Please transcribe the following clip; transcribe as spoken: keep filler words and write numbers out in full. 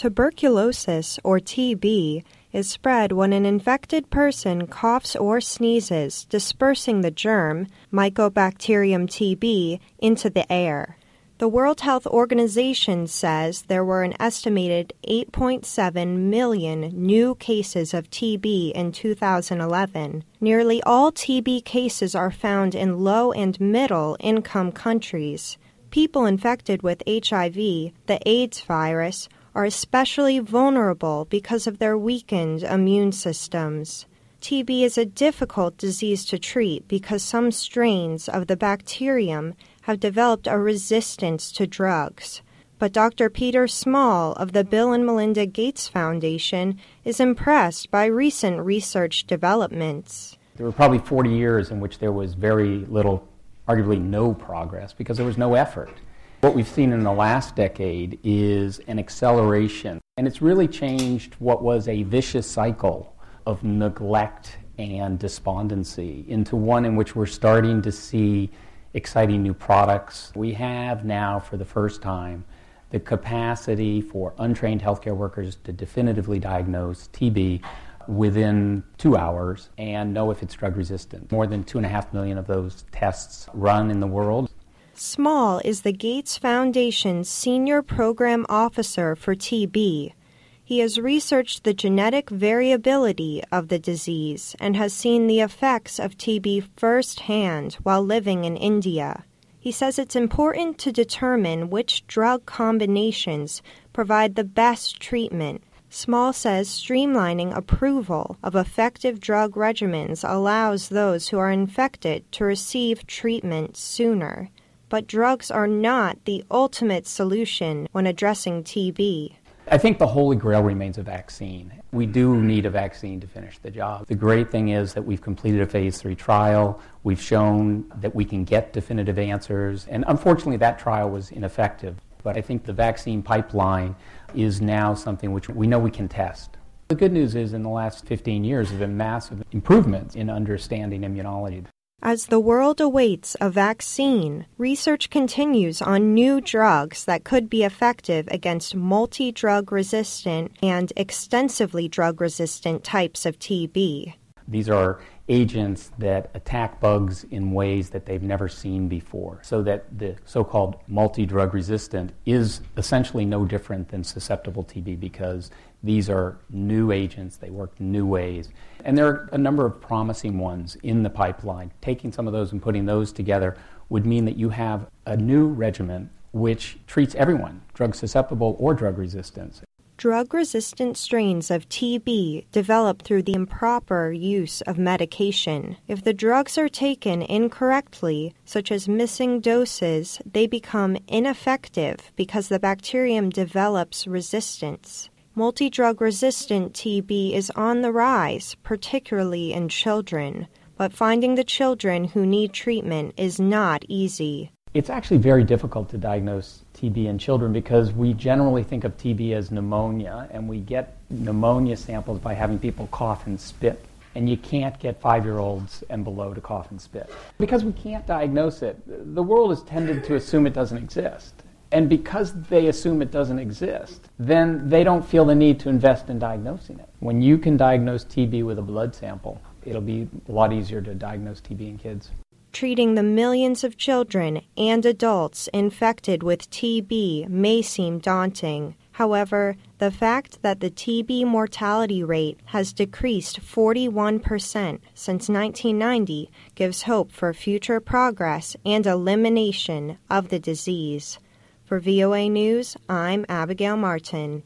Tuberculosis, or T B, is spread when an infected person coughs or sneezes, dispersing the germ, Mycobacterium T B, into the air. The World Health Organization says there were an estimated eight point seven million new cases of T B in two thousand eleven. Nearly all T B cases are found in low and middle-income countries. People infected with H I V, the AIDS virus, are especially vulnerable because of their weakened immune systems. T B is a difficult disease to treat because some strains of the bacterium have developed a resistance to drugs. But Doctor Peter Small of the Bill and Melinda Gates Foundation is impressed by recent research developments. There were probably forty years in which there was very little, arguably no progress, because there was no effort. What we've seen in the last decade is an acceleration, and it's really changed what was a vicious cycle of neglect and despondency into one in which we're starting to see exciting new products. We have now, for the first time, the capacity for untrained healthcare workers to definitively diagnose T B within two hours and know if it's drug resistant. More than two and a half million of those tests run in the world. Small is the Gates Foundation's Senior Program Officer for T B. He has researched the genetic variability of the disease and has seen the effects of T B firsthand while living in India. He says it's important to determine which drug combinations provide the best treatment. Small says streamlining approval of effective drug regimens allows those who are infected to receive treatment sooner. But drugs are not the ultimate solution when addressing T B. I think the holy grail remains a vaccine. We do need a vaccine to finish the job. The great thing is that we've completed a phase three trial. We've shown that we can get definitive answers. And unfortunately, that trial was ineffective. But I think the vaccine pipeline is now something which we know we can test. The good news is in the last fifteen years there have been massive improvements in understanding immunology. As the world awaits a vaccine, research continues on new drugs that could be effective against multi-drug resistant and extensively drug-resistant types of T B. These are agents that attack bugs in ways that they've never seen before, so that the so-called multi-drug resistant is essentially no different than susceptible T B because these are new agents, they work in new ways. And there are a number of promising ones in the pipeline. Taking some of those and putting those together would mean that you have a new regimen which treats everyone, drug susceptible or drug resistant. Drug-resistant strains of T B develop through the improper use of medication. If the drugs are taken incorrectly, such as missing doses, they become ineffective because the bacterium develops resistance. Multi-drug-resistant T B is on the rise, particularly in children, but finding the children who need treatment is not easy. It's actually very difficult to diagnose T B in children because we generally think of T B as pneumonia, and we get pneumonia samples by having people cough and spit. And you can't get five-year-olds and below to cough and spit. Because we can't diagnose it, the world has tended to assume it doesn't exist. And because they assume it doesn't exist, then they don't feel the need to invest in diagnosing it. When you can diagnose T B with a blood sample, it'll be a lot easier to diagnose T B in kids. Treating the millions of children and adults infected with T B may seem daunting. However, the fact that the T B mortality rate has decreased forty-one percent since nineteen ninety gives hope for future progress and elimination of the disease. For V O A News, I'm Abigail Martin.